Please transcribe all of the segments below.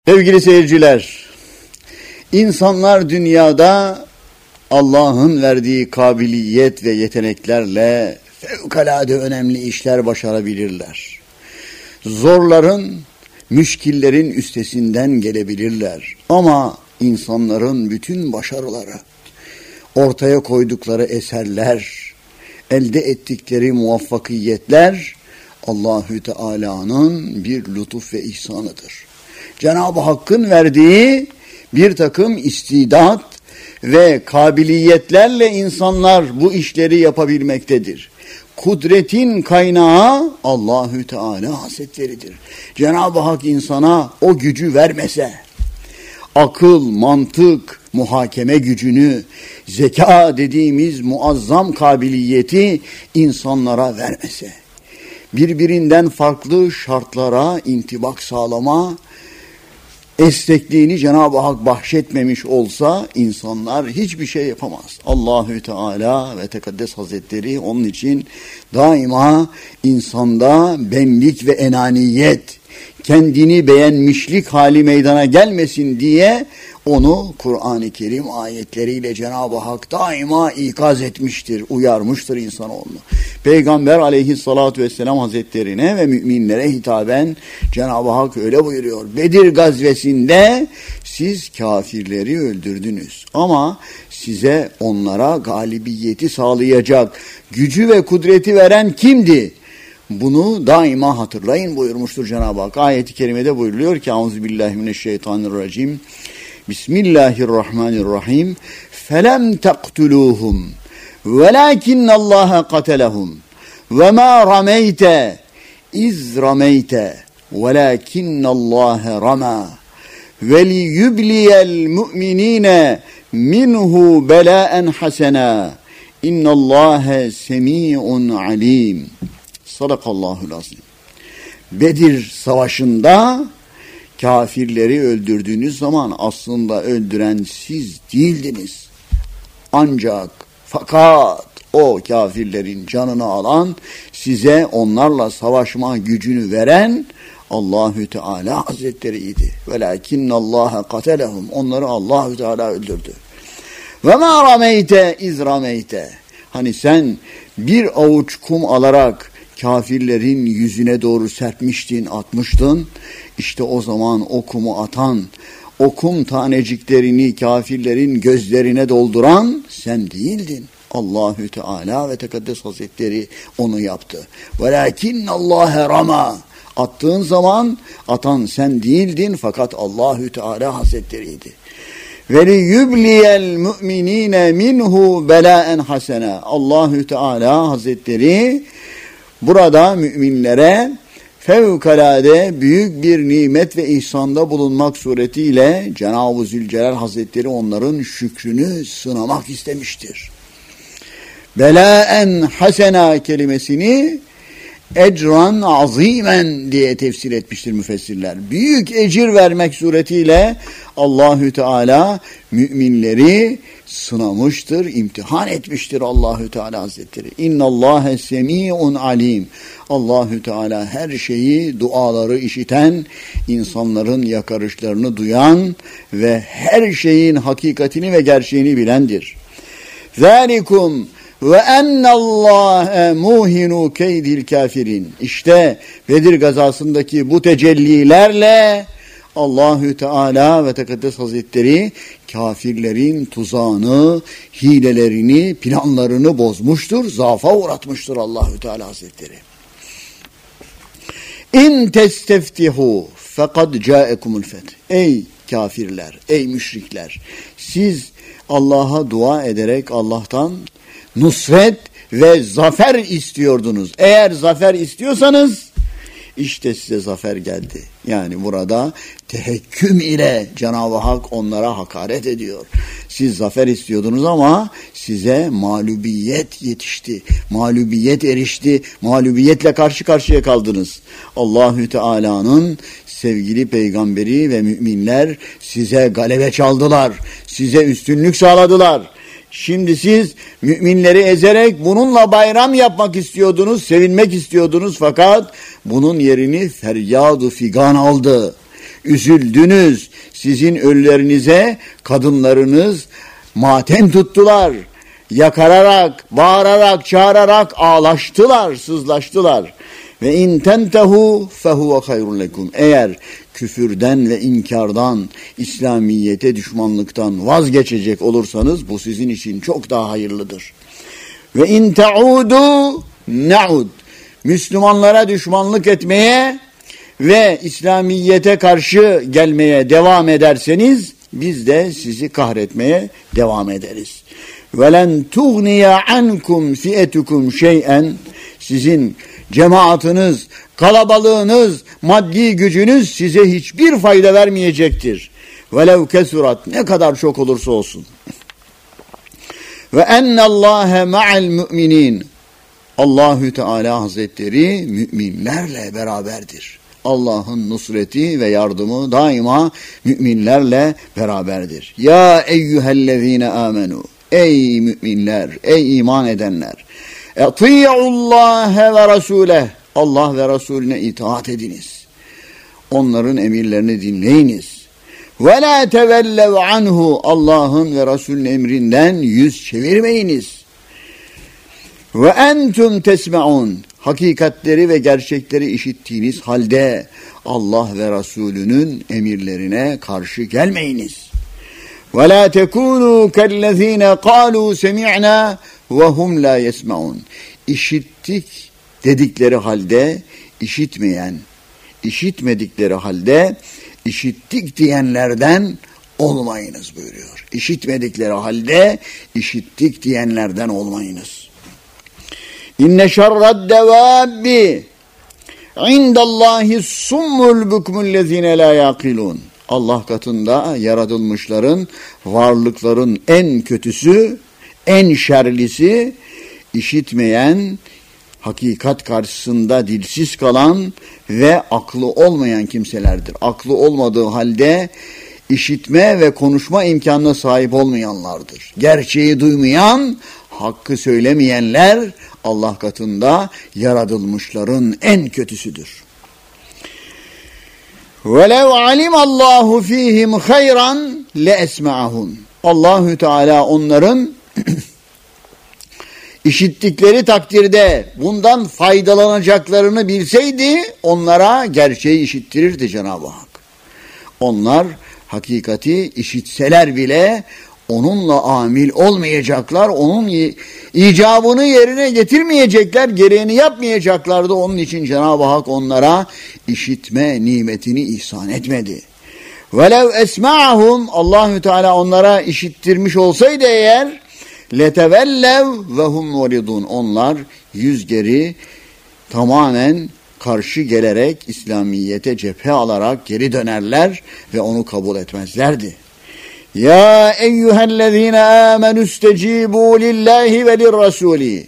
Sevgili seyirciler, insanlar dünyada Allah'ın verdiği kabiliyet ve yeteneklerle fevkalade önemli işler başarabilirler. Zorların, müşkillerin üstesinden gelebilirler. Ama insanların bütün başarıları, ortaya koydukları eserler, elde ettikleri muvaffakiyetler Allahü Teala'nın bir lütuf ve ihsanıdır. Cenab-ı Hakk'ın verdiği bir takım istidat ve kabiliyetlerle insanlar bu işleri yapabilmektedir. Kudretin kaynağı Allahü Teala Hazretleri'dir. Cenab-ı Hak insana o gücü vermese, akıl, mantık, muhakeme gücünü, zeka dediğimiz muazzam kabiliyeti insanlara vermese, birbirinden farklı şartlara intibak sağlama esnekliğini Cenab-ı Hak bahşetmemiş olsa insanlar hiçbir şey yapamaz. Allahü Teala ve Tekaddes Hazretleri onun için daima insanda benlik ve enaniyet, kendini beğenmişlik hali meydana gelmesin diye onu Kur'an-ı Kerim ayetleriyle Cenab-ı Hak daima ikaz etmiştir, uyarmıştır insanoğlunu. Peygamber aleyhissalatu vesselam hazretlerine ve müminlere hitaben Cenab-ı Hak öyle buyuruyor. Bedir gazvesinde siz kafirleri öldürdünüz ama size onlara galibiyeti sağlayacak gücü ve kudreti veren kimdi? Bunu daima hatırlayın buyurmuştur Cenab-ı Hak. Ayet-i kerimede buyuruluyor ki Euzubillahimineşşeytanirracim. Bismillahirrahmanirrahim. Felem teqtuluhum velakinnallaha qatelahum ve ma rameyte iz rameyte velakinnallaha rama ve liyubliyel mu'minine minhu belaen hasena innallâhe semî'un alim. Sadakallahul azim. Bedir savaşında kafirleri öldürdüğünüz zaman aslında öldüren siz değildiniz. Fakat o kafirlerin canını alan, size onlarla savaşma gücünü veren Allahü Teala Hazretleri'ydi. Velakinnallaha qatelahum. Onları Allahü Teala öldürdü. Ve ma rameyte iz rameyte. Hani sen bir avuç kum alarak kafirlerin yüzüne doğru serpmiştin, atmıştın. İşte o zaman o kumu atan, o kum taneciklerini kafirlerin gözlerine dolduran sen değildin. Allahü Teala ve Tekaddes Hazretleri onu yaptı. Velakinnallâhe rama. Attığın zaman atan sen değildin fakat Allahü Teala Hazretleri'ydi. Ve liyubliyel mu'minine minhu belaen hasena. Allahü Teala Hazretleri burada müminlere fevkalade büyük bir nimet ve ihsanda bulunmak suretiyle Cenab-ı Zülcelal Hazretleri onların şükrünü sınamak istemiştir. Belaen hasena kelimesini ecran azimen diye tefsir etmiştir müfessirler. Büyük ecir vermek suretiyle Allahü Teala müminleri sınamıştır, imtihan etmiştir Allahü Teala Hazretleri. İnnallâhe semî'un alim. Allahü Teala her şeyi, duaları işiten, insanların yakarışlarını duyan ve her şeyin hakikatini ve gerçeğini bilendir. Zâlikum ve ennallâhe muhinu keydil kafirin. İşte Bedir gazasındaki bu tecellilerle Allahü Teala ve Tekaddes Hazretleri kafirlerin tuzağını, hilelerini, planlarını bozmuştur, zaafa uğratmıştır Allahü Teala Hazretleri. İn testeftihu fekad câekumul feth. Ey kafirler, ey müşrikler, siz Allah'a dua ederek Allah'tan nusret ve zafer istiyordunuz. Eğer zafer istiyorsanız işte size zafer geldi. Yani burada tehekküm ile Cenab-ı Hak onlara hakaret ediyor. Siz zafer istiyordunuz ama size mağlubiyet yetişti. Mağlubiyet erişti. Mağlubiyetle karşı karşıya kaldınız. Allahü Teala'nın sevgili peygamberi ve müminler size galebe çaldılar. Size üstünlük sağladılar. Şimdi siz müminleri ezerek bununla bayram yapmak istiyordunuz, sevinmek istiyordunuz fakat bunun yerini feryad-ı figan aldı. üzüldünüz. Sizin ölülerinize kadınlarınız matem tuttular. Yakararak, bağırarak, çağırarak ağlaştılar, sızlaştılar. Ve in tentehu fehuve hayrun lekum. Eğer küfürden ve inkardan, İslamiyete düşmanlıktan vazgeçecek olursanız bu sizin için çok daha hayırlıdır. Ve in taudu naud. Müslümanlara düşmanlık etmeye ve İslamiyete karşı gelmeye devam ederseniz biz de sizi kahretmeye devam ederiz. وَلَنْ تُغْنِيَ عَنْكُمْ فِئَتُكُمْ شَيْئًا. Sizin cemaatiniz, kalabalığınız, maddi gücünüz size hiçbir fayda vermeyecektir. وَلَوْ كَسُرَتْ. Ne kadar çok olursa olsun. وَاَنَّ اللّٰهَ مَعَ الْمُؤْمِنِينَ. Allahü Teala Hazretleri müminlerle beraberdir. Allah'ın nusreti ve yardımı daima müminlerle beraberdir. Ya eyyühellezine amenu. Ey müminler, ey iman edenler. Eti'ullâhe ve rasûleh. Allah ve Resulüne itaat ediniz. Onların emirlerini dinleyiniz. Ve la tevellev anhu. Allah'ın ve Resulünün emrinden yüz çevirmeyiniz. Ve entum tesme'un. Hakikatleri ve gerçekleri işittiğiniz halde Allah ve Resulünün emirlerine karşı gelmeyiniz. وَلَا تَكُونُوا كَالَّذ۪ينَ قَالُوا سَمِعْنَا وَهُمْ لَا يَسْمَعُونَ. İşittik dedikleri halde işitmeyen, işitmedikleri halde işittik diyenlerden olmayınız buyuruyor. İşitmedikleri halde işittik diyenlerden olmayınız. İnne şerred devâbbi indallâhi summul bukmullezîne lâ yâkilûn. Allah katında yaratılmışların, varlıkların en kötüsü, en şerlisi, işitmeyen, hakikat karşısında dilsiz kalan ve aklı olmayan kimselerdir. Aklı olmadığı halde işitme ve konuşma imkanına sahip olmayanlardır. Gerçeği duymayan, hakkı söylemeyenler Allah katında yaratılmışların en kötüsüdür. وَلَوْ عَلِمَ اللّٰهُ ف۪يهِمْ خَيْرًا لَاَسْمَعَهُمْ. Allahü Teala onların işittikleri takdirde bundan faydalanacaklarını bilseydi onlara gerçeği işittirirdi Cenab-ı Hak. Onlar hakikati işitseler bile onunla amil olmayacaklar, onun icabını yerine getirmeyecekler, gereğini yapmayacaklardı. Onun için Cenab-ı Hak onlara işitme nimetini ihsan etmedi. وَلَوْ esma'ahum. Allahü Teala onlara işittirmiş olsaydı eğer, لَتَوَلَّوْ وَهُمْ مُرِضُونَ. Onlar yüz geri tamamen karşı gelerek İslamiyete cephe alarak geri dönerler ve onu kabul etmezlerdi. Ya eyyühellezine amenü istecibu lillahi ve lirrasuli.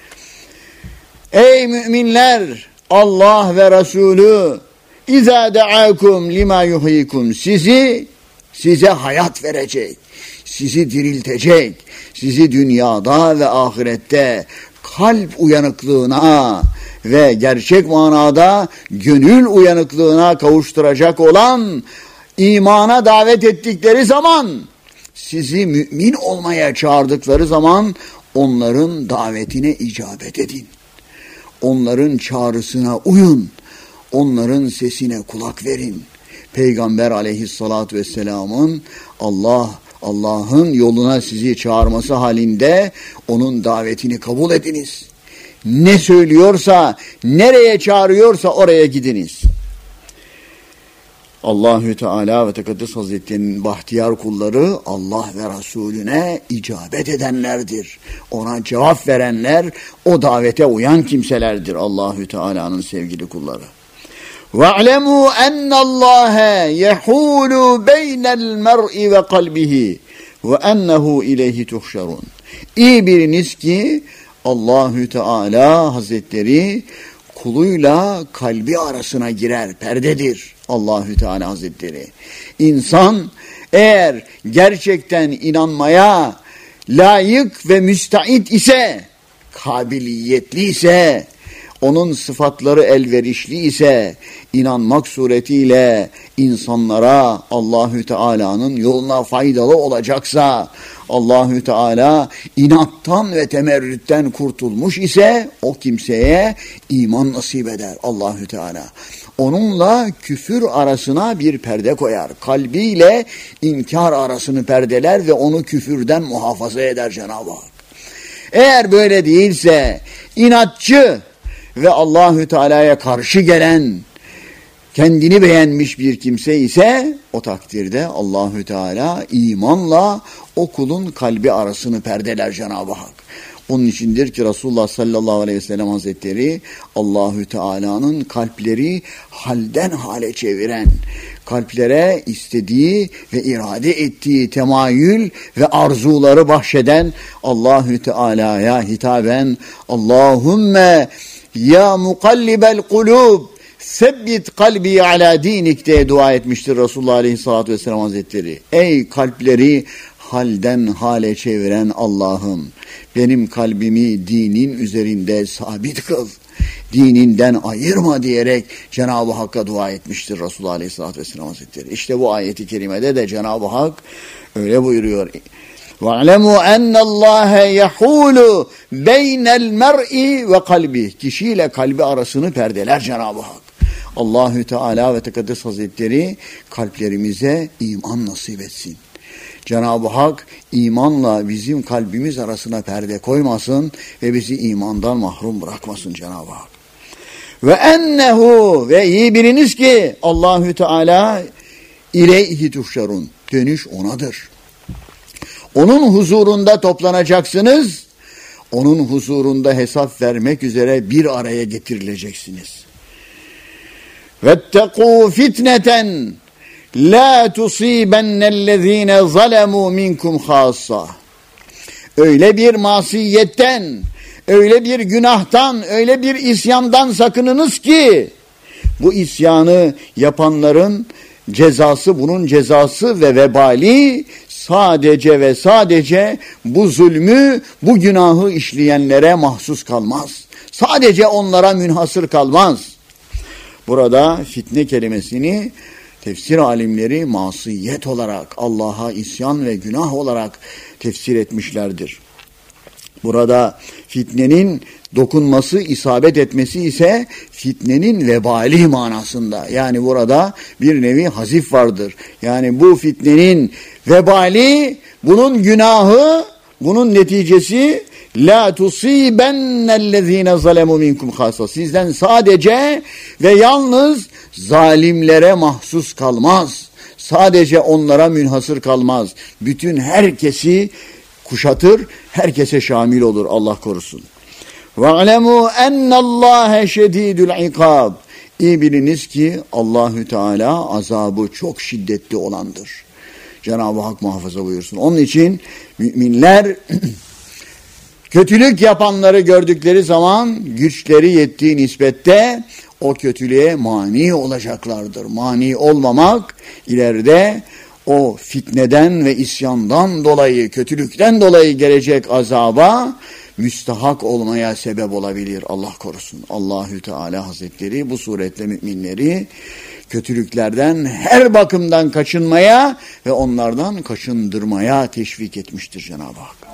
Ey müminler, Allah ve Resulü İzâ da'akum lima yuhyikum. Size hayat verecek, sizi diriltecek, sizi dünyada ve ahirette kalp uyanıklığına ve gerçek manada gönül uyanıklığına kavuşturacak olan imana davet ettikleri zaman, sizi mümin olmaya çağırdıkları zaman onların davetine icabet edin. Onların çağrısına uyun. Onların sesine kulak verin. Peygamber aleyhissalatü vesselamın Allah'ın yoluna sizi çağırması halinde onun davetini kabul ediniz. Ne söylüyorsa, nereye çağırıyorsa oraya gidiniz. Allahü Teala ve Tekaddes Hazretleri'nin bahtiyar kulları Allah ve Resulüne icabet edenlerdir. Ona cevap verenler, o davete uyan kimselerdir Allahü Teala'nın sevgili kulları. وَاعْلَمُوا اَنَّ اللّٰهَ يَحُولُ بَيْنَ الْمَرْءِ وَقَلْبِهِ وَاَنَّهُ اِلَيْهِ تُحْشَرُونَ. İyi biliniz ki Allahü Teala Hazretleri kuluyla kalbi arasına girer, perdedir Allahü Teala Hazretleri. İnsan eğer gerçekten inanmaya layık ve müstahit ise, kabiliyetli ise, onun sıfatları elverişli ise inanmak suretiyle insanlara Allahü Teala'nın yoluna faydalı olacaksa, Allahü Teala inattan ve temerrütten kurtulmuş ise o kimseye iman nasip eder Allahü Teala. Onunla küfür arasına bir perde koyar. Kalbiyle inkar arasını perdeler ve onu küfürden muhafaza eder Cenab-ı Hak. Eğer böyle değilse, inatçı ve Allahü Teala'ya karşı gelen, kendini beğenmiş bir kimse ise o takdirde Allahü Teala imanla o kulun kalbi arasını perdeler Cenab-ı Hak. Onun içindir ki Resulullah sallallahu aleyhi ve sellem Hazretleri Allahü Teala'nın kalpleri halden hale çeviren, kalplere istediği ve irade ettiği temayül ve arzuları bahşeden Allahü Teala'ya hitaben Allahümme ya mukallibel kulub sebbit kalbi ala dinik diye dua etmiştir Resulullah aleyhissalatü vesselam Hazretleri. Ey kalpleri halden hale çeviren Allah'ım, benim kalbimi dinin üzerinde sabit kıl, dininden ayırma diyerek Cenab-ı Hakk'a dua etmiştir Resulullah Aleyhisselatü Vesselam Hazretleri. İşte bu ayeti kerimede de Cenab-ı Hak öyle buyuruyor. وَعْلَمُوا اَنَّ اللّٰهَ يَحُولُ بَيْنَ الْمَرْءِ ve kalbi. Kişiyle kalbi arasını perdeler Cenab-ı Hak. Allahü Teala ve Tekaddes Hazretleri kalplerimize iman nasip etsin. Cenab-ı Hak imanla bizim kalbimiz arasına perde koymasın ve bizi imandan mahrum bırakmasın Cenab-ı Hak. Ve ennehu ve iyi biliniz ki Allahü Teala ileyhi tuhşarun. Dönüş onadır. Onun huzurunda toplanacaksınız. Onun huzurunda hesap vermek üzere bir araya getirileceksiniz. Vettekû fitneten la tusibennellezîne zalemû minkum hâssâ. Öyle bir masiyetten, öyle bir günahtan, öyle bir isyandan sakınınız ki bu isyanı yapanların cezası, bunun cezası ve vebali sadece ve sadece bu zulmü, bu günahı işleyenlere mahsus kalmaz. Sadece onlara münhasır kalmaz. Burada fitne kelimesini tefsir alimleri masiyet olarak, Allah'a isyan ve günah olarak tefsir etmişlerdir. Burada fitnenin dokunması, isabet etmesi ise fitnenin vebali manasında. Yani burada bir nevi hazif vardır. Yani bu fitnenin vebali, bunun günahı, bunun neticesi la tusibennellezine zalemu minkum hassa. Sizden sadece ve yalnız zalimlere mahsus kalmaz. Sadece onlara münhasır kalmaz. Bütün herkesi kuşatır, herkese şamil olur, Allah korusun. وَعْلَمُوا اَنَّ اللّٰهَ شَد۪يدُ الْعِقَابِ. İyi biliniz ki Allahü Teala azabı çok şiddetli olandır. Cenab-ı Hak muhafaza buyursun. Onun için müminler kötülük yapanları gördükleri zaman güçleri yettiği nispette o kötülüğe mani olacaklardır. Mani olmamak ileride o fitneden ve isyandan dolayı, kötülükten dolayı gelecek azaba müstahak olmaya sebep olabilir. Allah korusun. Allahü Teala Hazretleri bu suretle müminleri kötülüklerden her bakımdan kaçınmaya ve onlardan kaçındırmaya teşvik etmiştir Cenab-ı Hak.